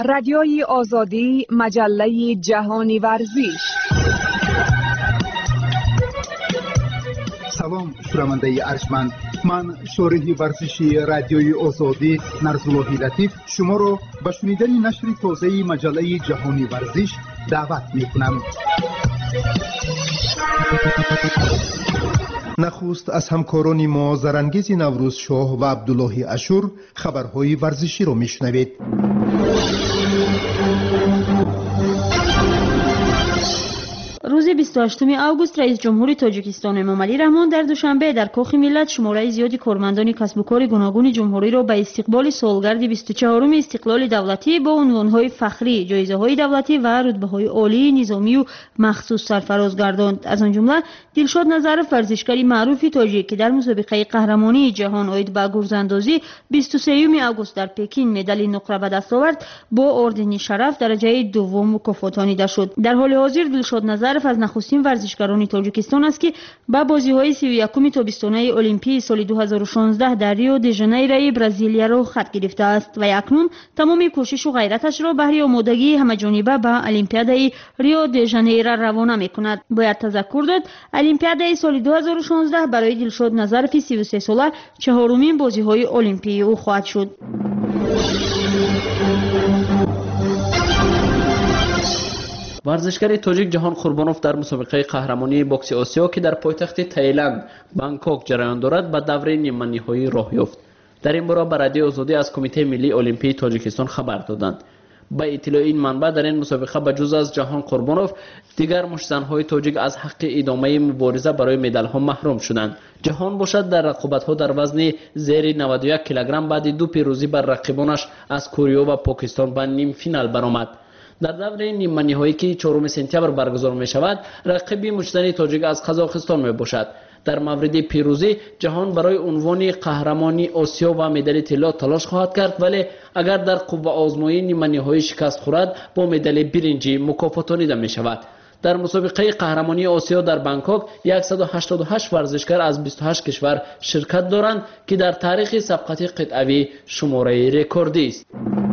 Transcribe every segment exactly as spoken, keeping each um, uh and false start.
رادیوی آزادی، مجله جهانی ورزش. سلام شنونده ارجمند، من شارح ورزشی رادیوی آزادی نرزالله لطیف شما را به شنیدن نشر تازه مجله جهانی ورزش دعوت می‌کنم. نخست از همکاران ما زرانگیز نوروز شاه و عبدالله اشور خبرهای ورزشی را میشنوید. روز بیست و هشتم آگوست رئیس جمهور تاجیکستان امامعلی رحمان در دوشنبه در کاخ ملت شماره زیادی کارمندان کسب و کار گوناگون جمهوری را به استقبال سالگرد بیست و چهارم استقلال دولتی با عنوان‌های فخری، جایزه‌های دولتی و رتبه‌های عالی، نظامی و مخصوص سرفراز گرداند. از آن جمله دلشاد نظرف ورزشکاری معروف تاجیک که در مسابقه قهرمانی جهان عاید به گرزاندازی بیست و سوم آگوست در پکین مدال نقره به دست آورد، با اردن شرف درجه دوم مکافاتانیده شد. در حال حاضر دلشاد نظرف از نخستین ورزشکاران تاجیکستان است که به بازی‌های سی و یکم تابستانه المپیک سال دو هزار و شانزده در ریو دی ژانیرو برزیلیا را خط گرفته است و اکنون تمام کوشش و غیرتش را بهر آمادگی همه‌جانبه به المپیادای ریو دی ژانیرو روانه می‌کند. باید تذکر داد المپیادای سال دو هزار و شانزده برای دلشاد نظرف سی و سه ساله چهارمین بازی‌های المپیک او خواهد شد. ورزشکار تاجیک جهان قربانوف در مسابقه قهرمانی بوکس آسیا که در پایتخت تایلند بانکوک جریان دارد به دوره نیمه نهایی راه یافت. در این باره به رادیو آزادی از کمیته ملی المپیک تاجیکستان خبر دادند. به اطلاع این منبع در این مسابقه به جز از جهان قربانوف دیگر مشتزن‌های تاجیک از حق ادامه مبارزه برای مدال‌ها محروم شدند. جهان باشد در رقابت‌ها در وزن زیر نود و یک کیلوگرم بعد دو پیروزی بر رقیبانش از کره و پاکستان به نیم فینال برآمد. در دوره نیمه نهایی که چهارم سپتامبر برگزار می شود، رقیب مشتزن تاجیک از قزاقستان می باشد. در مورد پیروزی جهان برای عنوان قهرمانی آسیا و مدال طلا تلاش خواهد کرد، ولی اگر در قوه آزمایی نیمه نهایی شکست خورد با مدال برنجی مکافاتانیده می شود. در مسابقه قهرمانی آسیا در بانکوک صد و هشتاد و هشت ورزشکار از بیست و هشت کشور شرکت دارند که در تاریخ سبقت قطعوی شماره رکوردی است.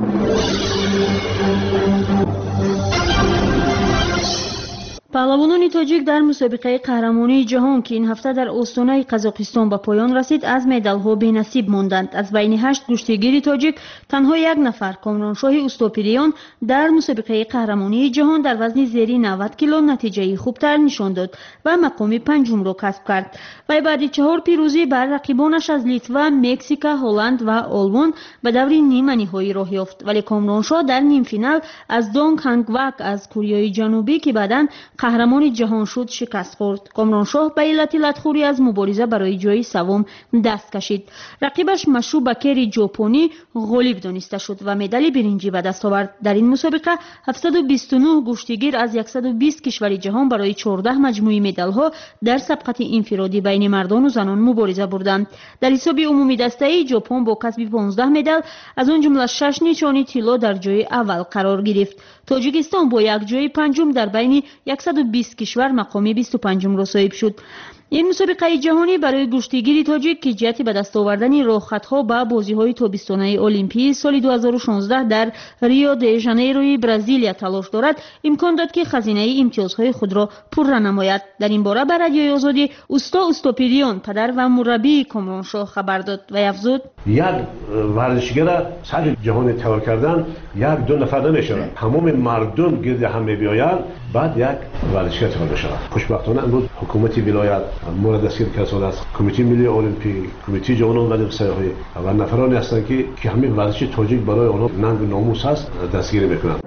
پهلوانان تاجیک در مسابقه قهرمانی جهان که این هفته در استانه قزاقستان به پایان رسید از مدال‌ها بی‌نصیب ماندند. از بین هشت کشتیگیر تاجیک تنها یک نفر کامرانشاه استوپیریان در مسابقه قهرمانی جهان در وزن زیر نود کیلو نتیجه خوبتر نشان داد و مقام پنجم را کسب کرد. و بعد چهار پیروزی بر رقیبانش از لیتوا، مکزیک، هلند و آلمان به دور نیمه نهایی راه یافت، ولی کامرانشاه در نیم فینال از دونگ هانگ وک از کره جنوبی که بعداً قهرمان جهان شد شکست خورد. کامرانشاه به علت لطخوری از مبارزه برای جای سوم دست کشید. رقیبش مشروع بکری ژاپنی غالب دانسته شد و مدال برنجی به دست آورد. در این مسابقه هفتصد و بیست و نه کشتیگیر از صد و بیست کشور جهان برای چهارده مجموعه مدال‌ها در سبقت انفرادی بین مردان و زنان مبارزه بردند. در حساب عمومی دسته ژاپن با کسب پانزده مدال از آن جمله شش نشانی طلا در جای اول قرار گرفت. تاجیکستان با یک جای پنجم در بین صد و بیست کشور مقام بیست و پنجم را صاحب شد. این مسابقه جهانی برای کشتیگیری تاجیک که جهت به دست آوردن راهخطها به بازی‌های تابستانه المپیک سال دو هزار و شانزده در ریو دی ژانیرو برزیلیا تلاش دارد، امکان داد که خزینه امتیازهای خود را پررو نماید. در این باره به رادیوی آزادی اوستا استوپیریان پدر و مربی کامرانشاه خبر داد و افزود: یک ورزشگر صدر جهان تیار کردن یک دو نفر نمیشه، تمام مردم گرد هم بیاید بعد یک ورزشگر تیار بشه. خوشبختانه امروز حکومت ولایت مورد دستگیر کسان است، کمیته ملی المپیک، کمیته جهانی ورزش سیاحی و نفرانی هستند که که همین ورزش تاجیک برای آنها ننگ و ناموس است دستگیر میکنند.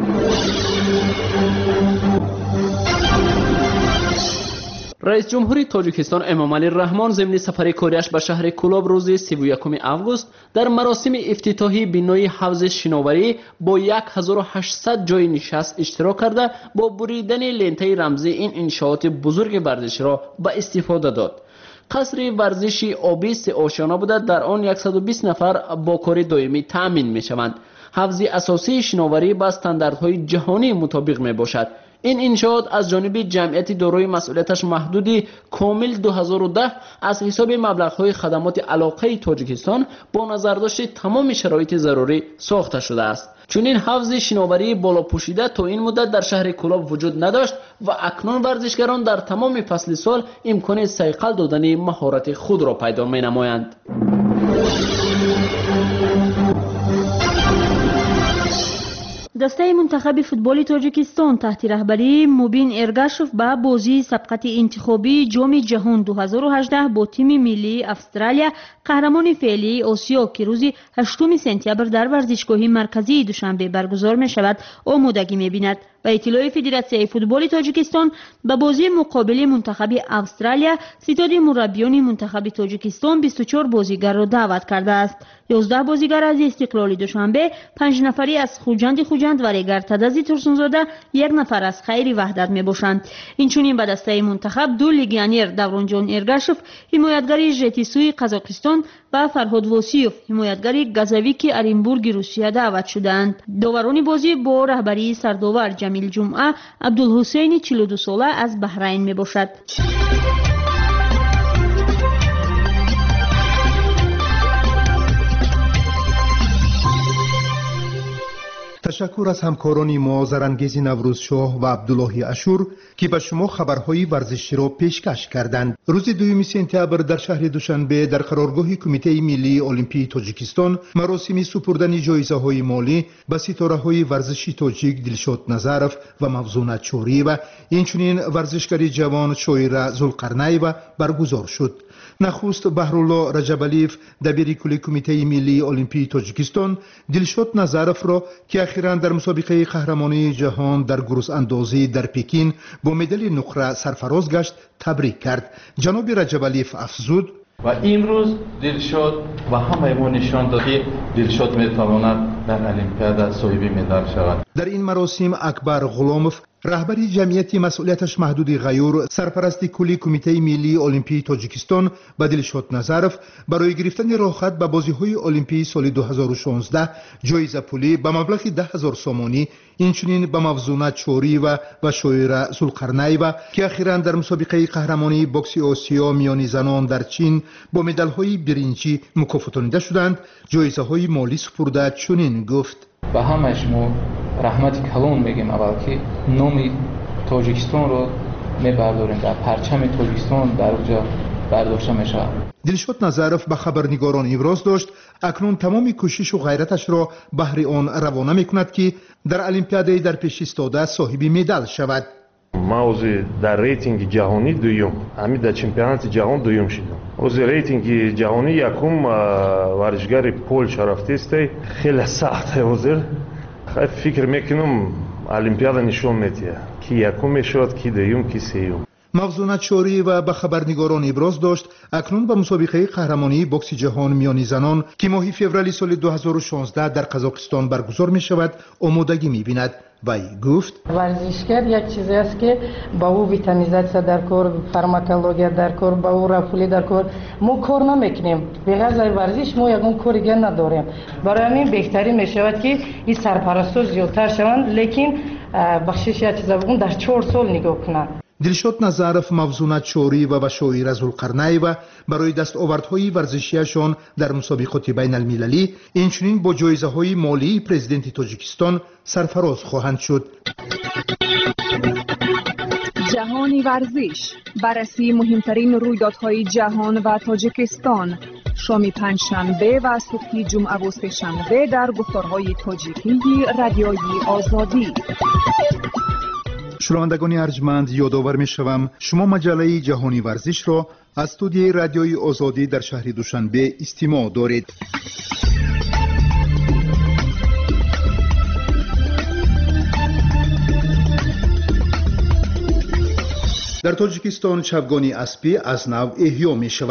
رئیس جمهوری تاجیکستان امامعلی رحمان ضمن سفر کاریش به شهر کولاب روز سی و یکم آگوست در مراسم افتتاحی بنای حوض شناوری با هزار و هشتصد جای نشست اشتراک کرده با بریدن لنته رمزی این انشاءات بزرگ ورزش را به استفاده داد. قصر ورزشی آبی سه آشیانه بوده، در آن صد و بیست نفر با کار دائمی تأمین می شوند. حوض اساسی شناوری با استانداردهای جهانی مطابق می باشد. این انشاءات از جانب جمعیت دارای مسئولیتش محدودی کامل دو هزار و ده از حساب مبلغ‌های خدمات علاقه تاجیکستان با نظر داشت تمام شرایط ضروری ساخته شده است. چون این حوض شناوری بالا پوشیده تا این مدت در شهر کولاب وجود نداشت و اکنون ورزشگران در تمام فصل سال امکان صیقل دادن مهارت خود را پیدا می نمایند. دسته منتخب فوتبال تاجیکستان تحت رهبری موبین ارگاشوف به بازی سبقت انتخابی جام جهان دو هزار و هجده با تیم ملی استرالیا قهرمان فعلی آسیا که روز هشتم سپتامبر در ورزشگاه مرکزی دوشنبه برگزار می شود آمادگی می بیند. و اطلاع فدراسیون فوتبال تاجیکستان به بازی مقابل منتخب استرالیا ستاد مربیان منتخب تاجیکستان بیست و چهار بازیگر را دعوت کرده است. یازده بازیگر از استقلال دوشنبه، پنج نفری از خوجند خوجند و ریگر تدزی ترسونزاده، یک نفر از خیر وحدت می باشند. اینچنین به دسته منتخب دو لیگیونر دورانجان ارگاشوف، حمایتگر ژتیسوی قزاقستان و فرهاد واسیوف، حمایتگر گازاویک ارینبورگ روسیه دعوت شدند. داوران بازی با رهبری سرداور جمیل جمعه عبدالحسین چهل و دو ساله از بحرین می باشد. تشکر از همکاران ما زرانگیز نوروزشاه و عبدالله اشور که به شما خبرهای ورزشی را پیشکش کردند. روز دوم سپتامبر در شهر دوشنبه در قرارگاه کمیته ملی المپی تاجیکستان مراسم سپردن جایزه‌های مالی به ستاره‌های ورزشی تاجیک دلشاد نظرف و مفزون چوری و اینچنین ورزشکار جوان شویره ذوالقرنی‌وا برگزار شد. نخست بهرالله رجبالیف دبیر کل کمیته ملی المپی تاجیکستان دلشاد نظرف را که اخیراً در مسابقه قهرمانی جهان در گروس اندازی در پکین با مدال نقره سرفراز گشت تبریک کرد. جناب رجبالیف افزود: و امروز دلشاد و همه ما نشان داد که دلشاد میتواند در المپیاد صاحب مدال شود. در این مراسم اکبر غلاموف رهبری جمعیت مسئولیتش محدود غیور سرپرست کلی کمیته ملی المپی تاجیکستان به دلشاد نظرف برای گرفتن راهخط به بازی‌های المپی سال دو هزار و شانزده جایزه پولی به مبلغ ده هزار سومانی اینچنین به مفزونه چوری و و شویره ذوالقرنی‌وا که اخیراً در مسابقه قهرمانی بوکس آسیا میان زنان در چین با مدال‌های برنجی مکافاتانیده شدند جایزه‌های مالی سپرده چنین گفت: با همه شما رحمت کلون میگیم اول که نام تاجیکستان رو میبرداریم در پرچم تاجیکستان در اونجا برداشته میشه. دلشاد نظرف به خبرنگاران ابراز داشت اکنون تمام کوشش و غیرتش را بهر آن روانه میکند که در المپیاد در پیش ایستاده صاحب مدال شود. ما اوز در ریتینگ جهانی دویم، همین در چمپیونات جهان دویم شدم. اوز ریتینگ جهانی یکم ورزشگر پولش رفته است، خیلی سخته اوزر. خیلی فکر میکنم المپیاد نشون میده کی یکم میشود کی دویم کی سوم. مفزونه چوری و به خبرنگاران ابراز داشت اکنون به مسابقه قهرمانی بوکس جهان میان زنان که ماه فوریه سال دو هزار و شانزده در قزاقستان برگزار می شود آمادگی می بیند. وی گفت: ورزشگر یک چیزی است که با او ویتامینیزاسیا در کار، فارماکولوژی در کار، با او رفولی در کار ما کار نمیکنیم. به غیر ورزش ما یگان کاری دیگر نداریم. برای همین بهتری می شود که این سرپرستان زیادتر شوند، لیکن بخشش یک چیزا بگم در چهار سال نگاه کنند. دلشاد نظرف مفزونه چوری و شویره ذوالقرنی‌وا برای دستاوردهای ورزشیشان در مسابقات بین المللی اینچنین با جایزه‌های مالی پرزیدنت تاجیکستان سرفراز خواهند شد. جهانی ورزش، بررسی مهمترین رویدادهای جهان و تاجیکستان، شام پنجشنبه و صبح جمعه و سه‌شنبه در گفتارهای تاجیکی رادیوی آزادی. شنوندگان ارجمند، یادآور می‌شوم شما مجله جهانی ورزش را از استودیوی رادیوی آزادی در شهر دوشنبه استماع دارید. در تاجیکستان چوگانی اسبی از نو احیا می شود.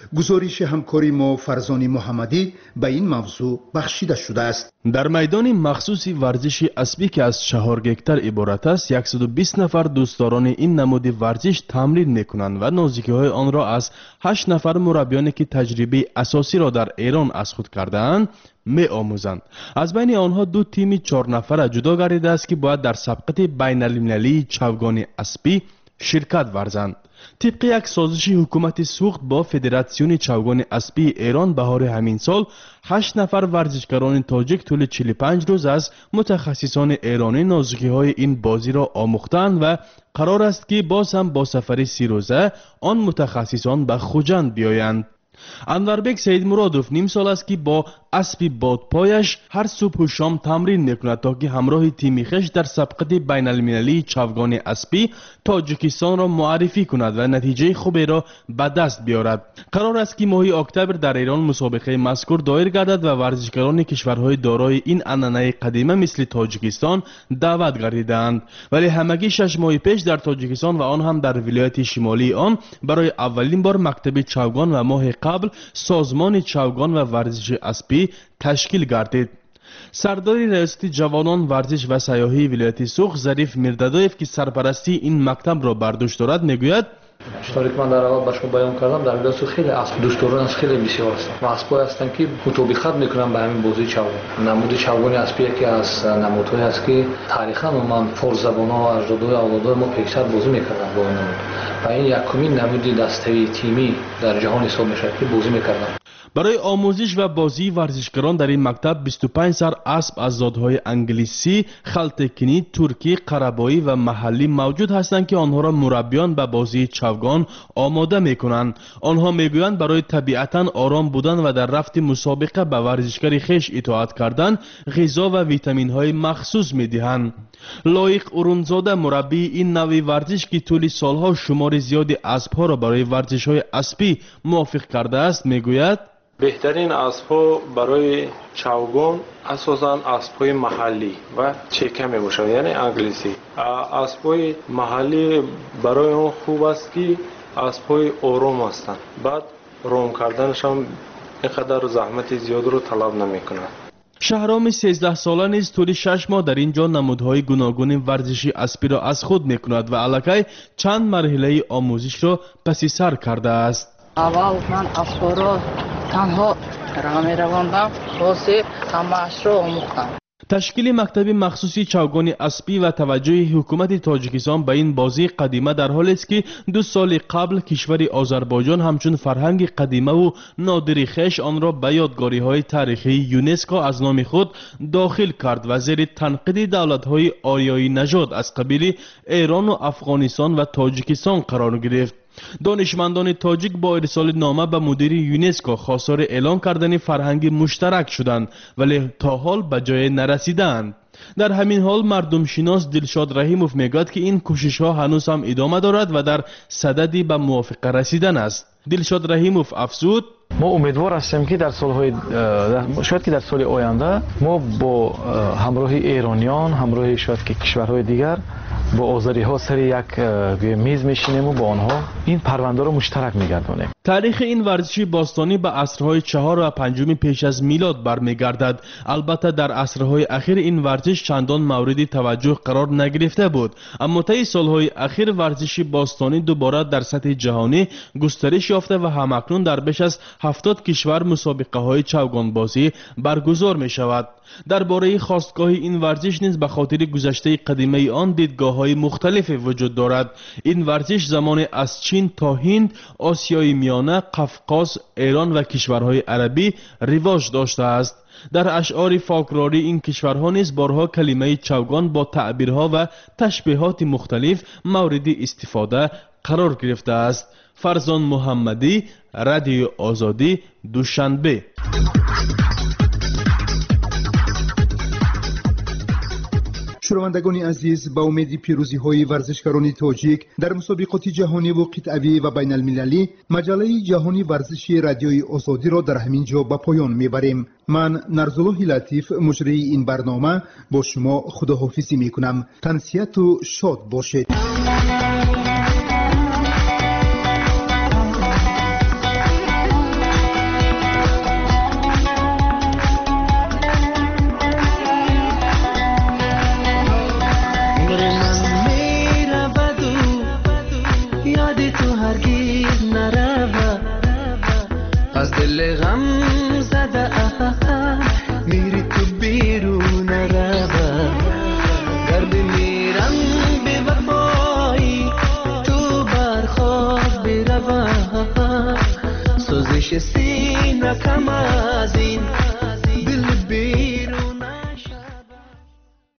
گزارش همکاری ما فرزان محمدی به این موضوع بخشیده شده است. در میدان مخصوص ورزش اسبی که از چهار گکتر عبارت است، صد و بیست نفر دوستداران این نمود ورزش تمرین میکنند و نازکی‌های آن را از هشت نفر مربیانی که تجربه اساسی را در ایران از خود کرده‌اند می آموزند. از بین آنها دو تیم چهار نفره جدا گردیده است که باید در سبقت بین المللی چوگان اسبی شرکت ورزند. طبق یک سازش حکومت سوخت با فدراسیون چوگان اسبی ایران بهار همین سال، هشت نفر ورزشکاران تاجیک طول چهل و پنج روز از متخصصان ایرانی نازکی‌های این بازی را آموختند و قرار است که باز هم با سفر سی روزه آن متخصصان به خوجند بیایند. انوربک سید مرادوف نیم سال است که با اسبی بادپایش هر صبح و شام تمرین میکند تا که همراه تیم خویش در سبقت بین المللی چوگان اسبی تاجیکستان را معرفی کند و نتیجه خوبی را به دست بیارد. قرار است که ماه اکتبر در ایران مسابقه مذکور دایر گردد و ورزشکاران کشورهای دارای این عنعنه قدیمه مثل تاجیکستان دعوت گردیدند، ولی همگی شش ماه پیش در تاجیکستان و آن هم در ولایت شمالی آن برای اولین بار مکتب چوگان و ماه قبل سازمان چوگان و ورزش اسبی تشکیل گردید. سردار ریاست جوانان ورزش و سیاحی ولایت سوخت ظریف میردادویف که سرپرستی این مکتب را بر دوش دارد میگوید: اشتراک من در اول برشون بیان کردم، در ولایت سوخت خیلی اسب دوستداران از خیلی بسیار هستند و اسبایی هستند که مطابقت میکنن به همین بازی چوگان. نمود چوگان اسبی یکی از نمودهایی است که تاریخا من فارس زبان‌ها و اجدادهای اولادای ما پیشتر بازی میکردن با این نمود و این یکمین نمود دسته‌ای تیمی در جهان حساب میشه که بازی میکردن. برای آموزش و بازی ورزشکاران در این مکتب بیست و پنج سر اسب از زادهای انگلیسی، خلطکنی، ترکی، قربایی و محلی موجود هستند که آنها را مربیان به بازی چوگان آماده میکنند. آنها میگویند برای طبیعتاً آرام بودن و در رفت مسابقه به ورزشکار خویش اطاعت کردن غذا و ویتامین های مخصوص میدهند. لایق اورونزاده مربی این نوع ورزش که طول سالها شمار زیادی اسبها را برای ورزش های اسبی موافق کرده است میگوید: بهترین اسب‌ها برای چوگان اساساً اسب‌های محلی و چکه میباشند، یعنی انگلیسی. اسب‌های محلی برای اون خوب است که اسب‌های آرام هستند، بعد رام کردنش هم اینقدر زحمت زیاد رو طلب نمی‌کند. شهرام سیزده ساله نیز طول شش ماه در اینجا نمودهای گوناگون ورزشی اسبی را از خود میکند و الکی چند مرحله آموزش را پس سر کرده است. اول من اسب‌ها را تنها راه می‌روندم، واسه همه‌اش را آموختم. تشکیل مکتب مخصوصی چوگان اسبی و توجه حکومت تاجیکستان به این بازی قدیمه در حالی است که دو سال قبل کشور آذربایجان همچون فرهنگ قدیمه و نادر خویش آن را به یادگاری‌های تاریخی یونسکو از نام خود داخل کرد و زیر تنقید دولت‌های آریایی نژاد از قبیل ایران و افغانستان و تاجیکستان قرار گرفت. دانشمندان تاجیک با ارسال نامه به مدیر یونسکو خواستار اعلان کردن فرهنگ مشترک شدند ولی تا حال به جای نرسیدند. در همین حال مردم شناس دلشاد رحیموف میگوید که این کوشش ها هنوز هم ادامه دارد و در صددی به موافقه رسیدن است. دلشاد رحیموف افزود: ما امیدوار هستیم که در سالهای شاید که در سال آینده ما با همراه ایرانیان، همراه شاید که کشورهای دیگر با آذری ها سر یک میز میشینیم و با آنها این پرونده رو مشترک میگردونیم. تاریخ این ورزش باستانی به عصرهای چهار و پنجم پیش از میلاد برمیگردد. البته در عصرهای اخیر این ورزش چندان مورد توجه قرار نگرفته بود، اما طی سالهای اخیر ورزش باستانی دوباره در سطح جهانی گسترش یافته و همکنون در بیش از هفتاد کشور مسابقه های چوگان بازی برگزار می شود. درباره خواستگاه این ورزش نیز به خاطر گذشته قدیمی آن دیدگاه‌های مختلف وجود دارد. این ورزش زمان از چین تا هند، آسیای میانه، قفقاز، ایران و کشورهای عربی رواج داشته است. در اشعار فولکلوری این کشورها نیز بارها کلمه چوگان با تعبیرها و تشبیهات مختلف مورد استفاده قرار گرفته است. فرزان محمدی، رادیو آزادی، دوشنبه. شنوندگان عزیز، با امید پیروزی های ورزشکاران تاجیک در مسابقات جهانی و قطعی و بین المللی، مجله جهانی ورزشی رادیوی آزادی را در همین جا به پایان میبریم. من نرزالله لطیف مجری این برنامه با شما خداحافظی میکنم. تنسیت و شاد باشید.